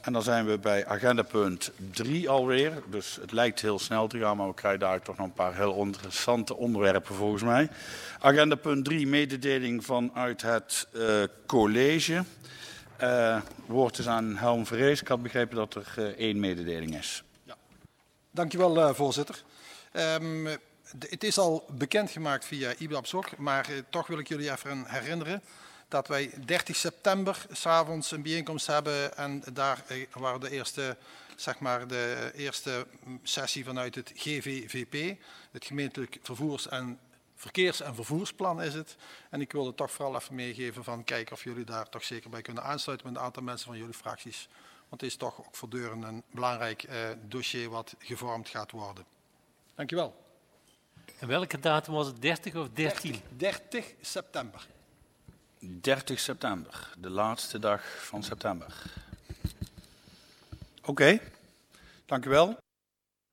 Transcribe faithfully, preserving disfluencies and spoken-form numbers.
En dan zijn we bij agenda punt drie alweer. Dus het lijkt heel snel te gaan, maar we krijgen daar toch nog een paar heel interessante onderwerpen volgens mij. Agenda punt drie, mededeling vanuit het uh, college. Uh, woord is aan Helm Vrees. Ik had begrepen dat er uh, één mededeling is. Ja. Dankjewel, uh, voorzitter. Um, de, het is al bekendgemaakt via I B A B S O C, maar uh, toch wil ik jullie even herinneren dat wij dertig september 's avonds een bijeenkomst hebben en daar uh, waar de eerste, zeg maar, de eerste sessie vanuit het G V V P, het gemeentelijk vervoers- en verkeers- en vervoersplan is het. En ik wilde toch vooral even meegeven van kijken of jullie daar toch zeker bij kunnen aansluiten met een aantal mensen van jullie fracties. Want het is toch ook voortdurend een belangrijk uh, dossier wat gevormd gaat worden. Dankjewel. En welke datum was het? dertig of dertien? dertig september. dertig september, de laatste dag van september. Oké, okay. Dank u wel.